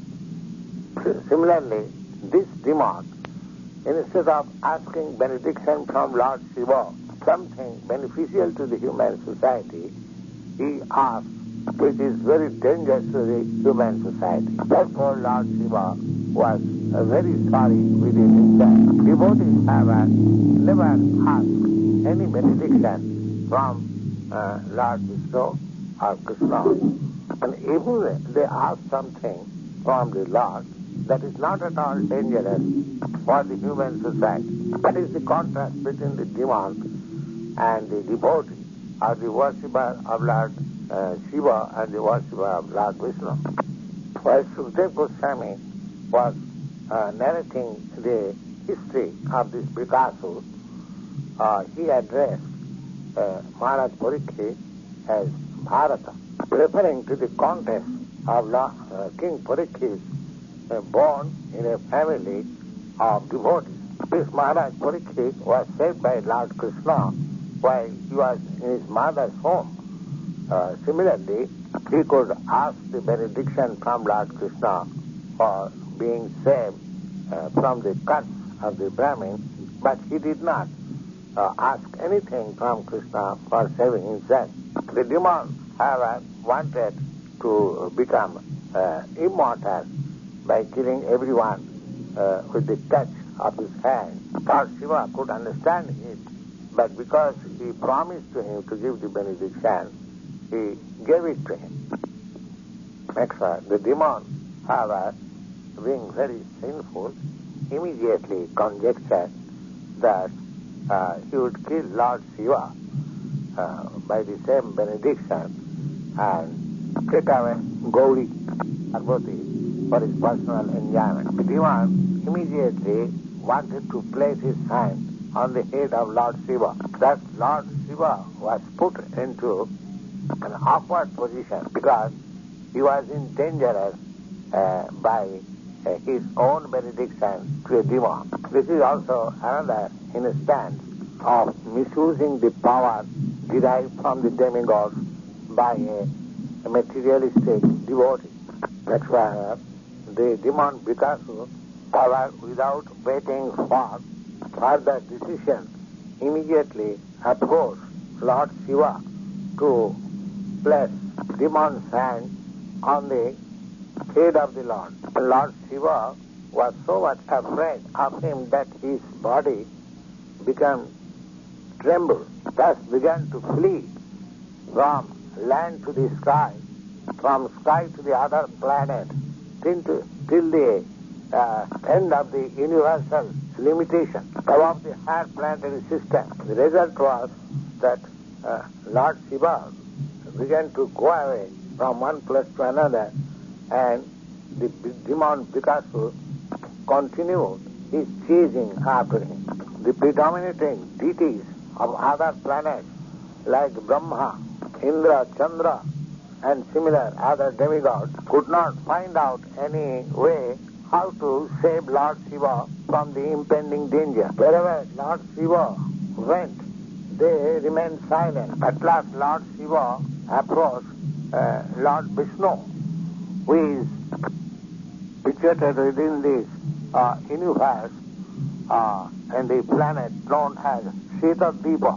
Speaker 1: Similarly, this demon, instead of asking benediction from Lord Shiva, something beneficial to the human society, he asked, which is very dangerous to the human society. Therefore, Lord Shiva was uh, very sorry within himself. Devotees, however, never asked any benediction from uh, Lord Vishnu or Krishna. And even they ask something from the Lord, that is not at all dangerous for the human society. That is the contrast between the demon and the devotee, or the worshipper of Lord uh, Shiva and the worshipper of Lord Vishnu. While Sukadeva Goswami was uh, narrating the history of this Brikasur, uh, he addressed uh, Maharaj Parikshit as Bharata, referring to the contest of Lord, uh, King Parikshit, uh, born in a family of devotees. This Maharaj Parikshit was saved by Lord Krishna while he was in his mother's home. Uh, similarly, he could ask the benediction from Lord Krishna for being saved uh, from the curse of the Brahmin, but he did not uh, ask anything from Krishna for saving himself. The demon, however, wanted to become uh, immortal by killing everyone uh, with the touch of his hand. Lord Shiva could understand it, but because he promised to him to give the benediction, he gave it to him. Next one, the demon, however, being very sinful, immediately conjectured that uh, he would kill Lord Shiva uh, by the same benediction and take away Gauri Parvati for his personal enjoyment. The demon immediately wanted to place his hand on the head of Lord Shiva. Thus, Lord Shiva was put into an awkward position because he was in danger uh, by uh, his own benediction to a demon. This is also another instance of misusing the power derived from the demigods by a, a materialistic devotee. That's why the demon Bhikasura, power without waiting for further decision, immediately approached Lord Shiva to place demon's hand on the head of the Lord. Lord Shiva was so much afraid of him that his body became trembled, thus began to flee from land to the sky, from sky to the other planet, till, to, till the uh, end of the universal limitation above the higher planetary system. The result was that uh, Lord Shiva began to go away from one place to another, and the demon Bhikasura continued his chasing after him. The predominating deities of other planets like Brahma, Indra, Chandra, and similar other demigods could not find out any way how to save Lord Shiva from the impending danger. Wherever Lord Shiva went, they remained silent. At last Lord Shiva approached uh, Lord Vishnu, who is situated within this uh, universe uh, and the planet known as Shetadvipa.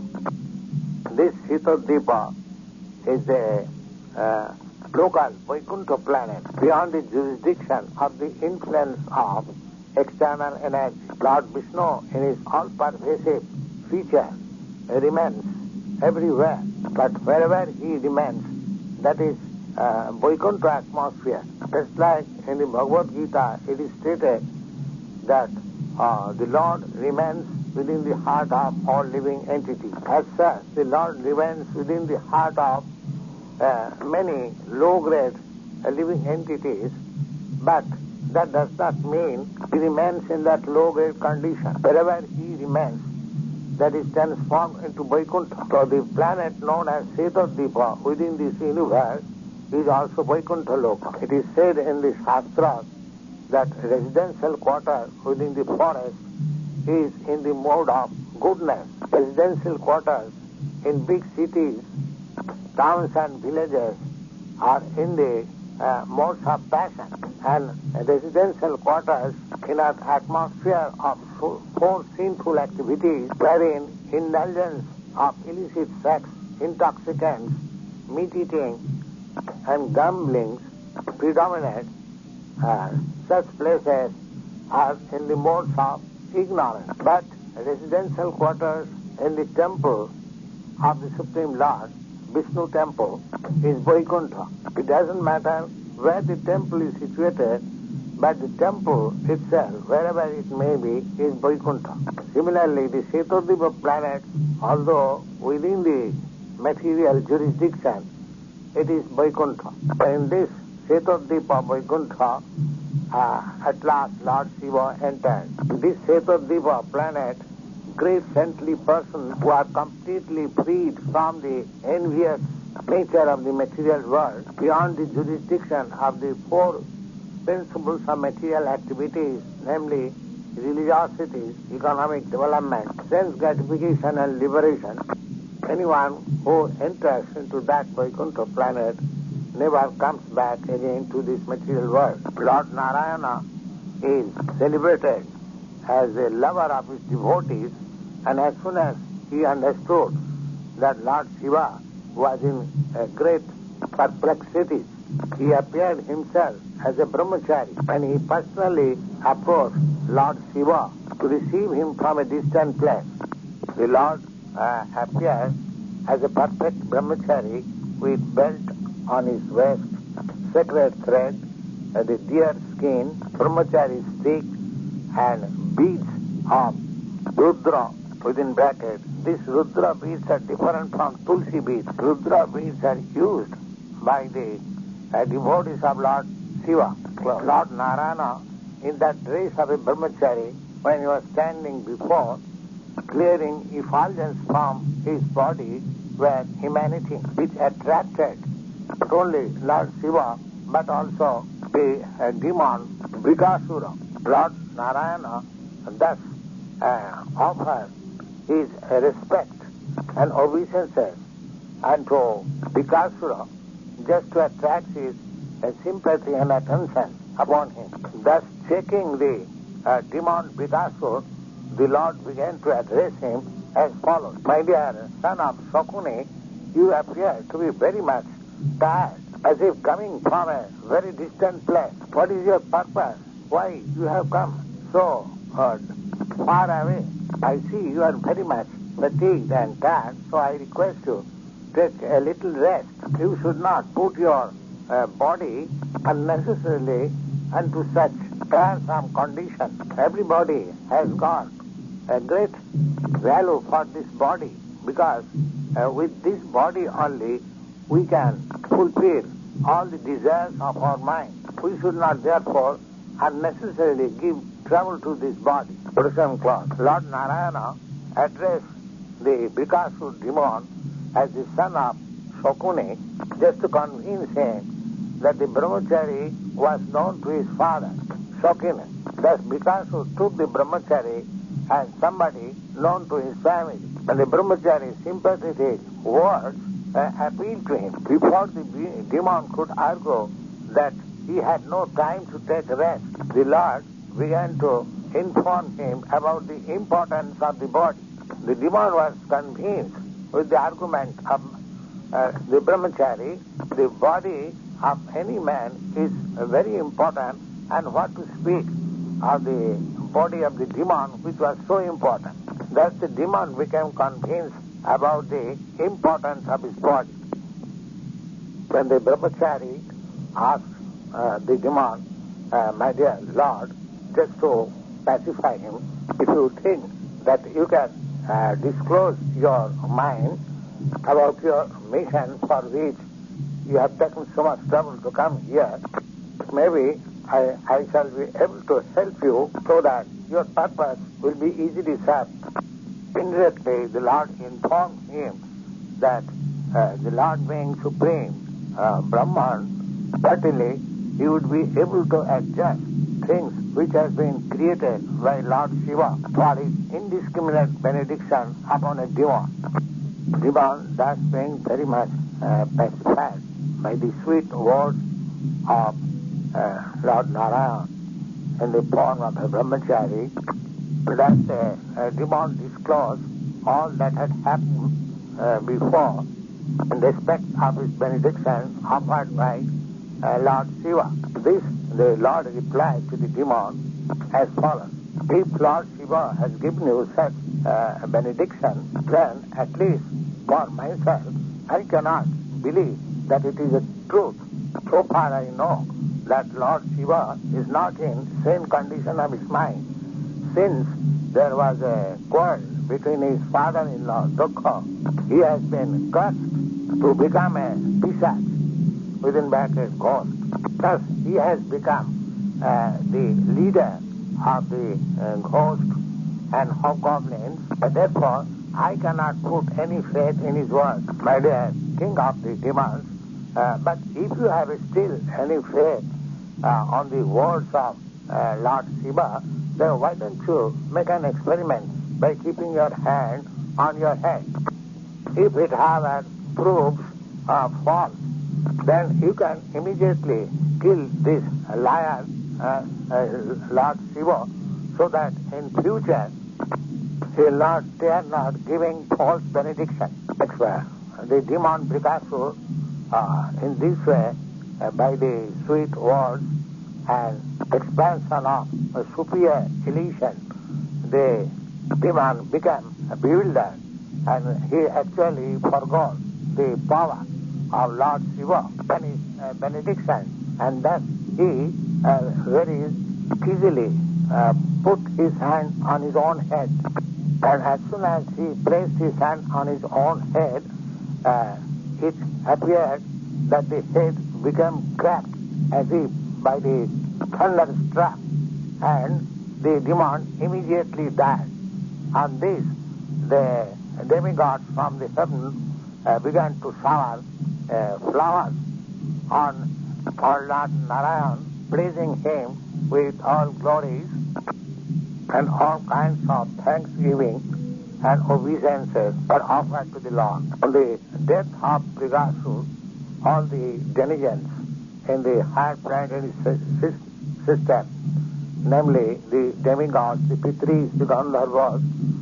Speaker 1: This Shetadvipa is a uh, local Vaikuntha planet beyond the jurisdiction of the influence of external energy. Lord Vishnu, in his all-pervasive feature, remains everywhere, but wherever he remains, that is uh, Vaikuntha atmosphere. Just like in the Bhagavad Gita, it is stated that uh, the Lord remains within the heart of all living entities. As such, the Lord remains within the heart of uh, many low-grade uh, living entities, but that does not mean he remains in that low-grade condition. Wherever he remains, that is transformed into Vaikuntha. So the planet known as Shetadvipa within this universe is also Vaikuntha Loka. It is said in the Shastras that residential quarter within the forest is in the mode of goodness. Residential quarters in big cities, towns and villages are in the uh, modes of passion, and residential quarters in an atmosphere of four sinful activities wherein indulgence of illicit sex, intoxicants, meat eating and gamblings predominate. Uh, such places are in the modes of ignorance. But residential quarters in the temple of the Supreme Lord, Vishnu temple, is Vaikuntha. It doesn't matter where the temple is situated, but the temple itself, wherever it may be, is Vaikuntha. Similarly, the Shetadvipa planet, although within the material jurisdiction, it is Vaikuntha. In this Shetadvipa Vaikuntha, uh, at last Lord Shiva entered. This Shetadvipa planet, great saintly persons who are completely freed from the envious nature of the material world, beyond the jurisdiction of the four principles of material activities, namely religiosity, economic development, sense gratification and liberation. Anyone who enters into that Vaikuntha planet never comes back again to this material world. Lord Narayana is celebrated as a lover of his devotees, and as soon as he understood that Lord Shiva was in a great perplexity, he appeared himself as a brahmachari, and he personally approached Lord Shiva to receive him from a distant place. The Lord uh, appeared as a perfect brahmachari with belt on his waist, sacred thread, uh, the deer skin, brahmachari stick, and beads of Rudra within bracket. These Rudra beads are different from Tulsi beads. Rudra beads are used by the uh, devotees of Lord Shiva. Lord Narayana, in that dress of a brahmachari, when he was standing before, clearing effulgence from his body, were humanity, which attracted not only Lord Shiva, but also the uh, demon Bhikasura. Lord Narayana thus uh, offered his uh, respect and obeisances unto Bhikasura, just to attract his uh, sympathy and attention upon him. Thus, checking the uh, demon Brikasur, the Lord began to address him as follows. My dear son of Shakuni, you appear to be very much tired, as if coming from a very distant place. What is your purpose? Why you have come so uh, far away? I see you are very much fatigued and tired, so I request you take a little rest. You should not put your uh, body unnecessarily into such tiresome condition. Everybody has got a great value for this body, because uh, with this body only we can fulfill all the desires of our mind. We should not therefore unnecessarily give trouble to this body. Lord Narayana addressed the Brikasur demon as the son of Shakuni, just to convince him that the brahmachari was known to his father, Shakuni. Thus Brikasur took the brahmachari as somebody known to his family, and the brahmachari's sympathetic words uh, appealed to him. Before the demon could argue that he had no time to take rest, the Lord began to inform him about the importance of the body. The demon was convinced with the argument of uh, the brahmachari. The body of any man is very important, and what to speak of the body of the demon, which was so important. Thus the demon became convinced about the importance of his body. When the brahmachari asked uh, the demon, uh, my dear Lord, just to pacify him, if you think that you can uh, disclose your mind about your mission for which you have taken so much trouble to come here, maybe I, I shall be able to help you so that your purpose will be easily served. Indirectly, the Lord informed him that uh, the Lord being supreme, uh, Brahman, certainly he would be able to adjust things which has been created by Lord Shiva for his indiscriminate benediction upon a demon. Demon thus being very much uh, pacified by the sweet words of uh, Lord Narayana in the form of a brahmachari, thus uh, uh, demon disclosed all that had happened uh, before in respect of his benediction offered by uh, Lord Shiva. This the Lord replied to the demon as follows. If Lord Shiva has given you such uh, a benediction, then at least for myself, I cannot believe that it is a truth. So far I know that Lord Shiva is not in sane condition of his mind. Since there was a quarrel between his father-in-law, Dukha, he has been cursed to become a pisach, within brackets ghost. Thus he has become uh, the leader of the uh, ghost and hobgoblins. Therefore, I cannot put any faith in his words, my dear king of the demons. Uh, but if you have still any faith uh, on the words of uh, Lord Shiva, then why don't you make an experiment by keeping your hand on your head? If it have proves uh, false, then you can immediately kill this liar, uh, uh, Lord Shiva, so that in future he will not dare not giving false benediction. That's why the demon Brikasur, uh, in this way, uh, by the sweet words and expansion of a superior illusion, the demon became bewildered, and he actually forgot the power of Lord Shiva and his uh, benediction, and thus he uh, very easily uh, put his hand on his own head. And as soon as he placed his hand on his own head, uh, it appeared that the head became cracked as if by the thunderstruck, and the demon immediately died. On this, the demigods from the heaven uh, began to shower uh, flowers on Lord Narayan, praising him with all glories and all kinds of thanksgiving and obeisances were offered to the Lord. On the death of Brikasur, all the denizens in the higher planetary system, namely the demigods, the Pitris, the Gandharvas,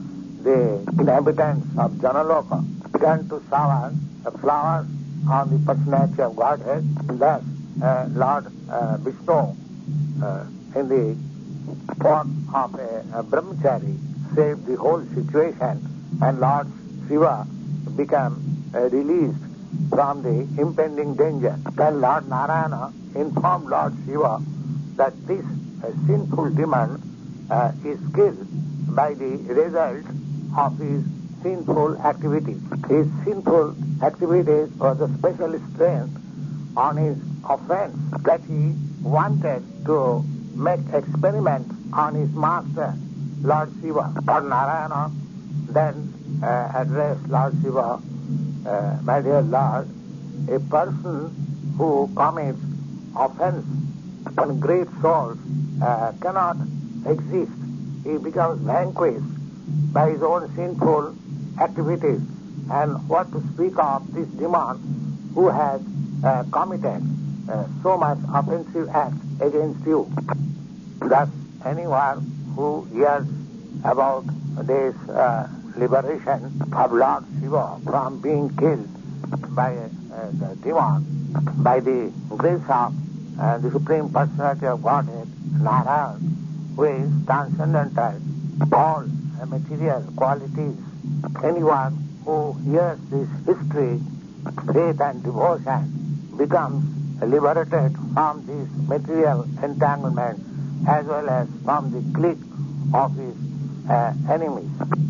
Speaker 1: the inhabitants of Janaloka, began to shower flowers on the personality of Godhead. Thus, uh, Lord uh, Vishnu, uh, in the form of a, a brahmachari, saved the whole situation, and Lord Shiva became uh, released from the impending danger. Then Lord Narayana informed Lord Shiva that this uh, sinful demon uh, is killed by the result of his sinful activities. His sinful activities was a special strength on his offense that he wanted to make experiments on his master, Lord Shiva. Lord Narayana then uh, addressed Lord Shiva, uh, my dear Lord, a person who commits offense on great souls uh, cannot exist. He becomes vanquished by his own sinful activities. And what to speak of this demon who has uh, committed uh, so much offensive acts against you. Thus, anyone who hears about this uh, liberation of Lord Shiva from being killed by uh, the demon, by the grace of uh, the Supreme Personality of Godhead, Narayan, who is transcendental, all uh, material qualities. Anyone who hears this history, faith and devotion, becomes liberated from this material entanglement as well as from the clique of his uh, enemies.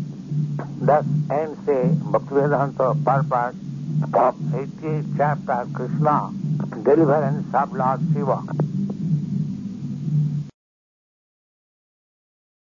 Speaker 1: Thus ends the Bhaktivedanta purport of eighty-eighth chapter, Krishna, deliverance of Lord Shiva.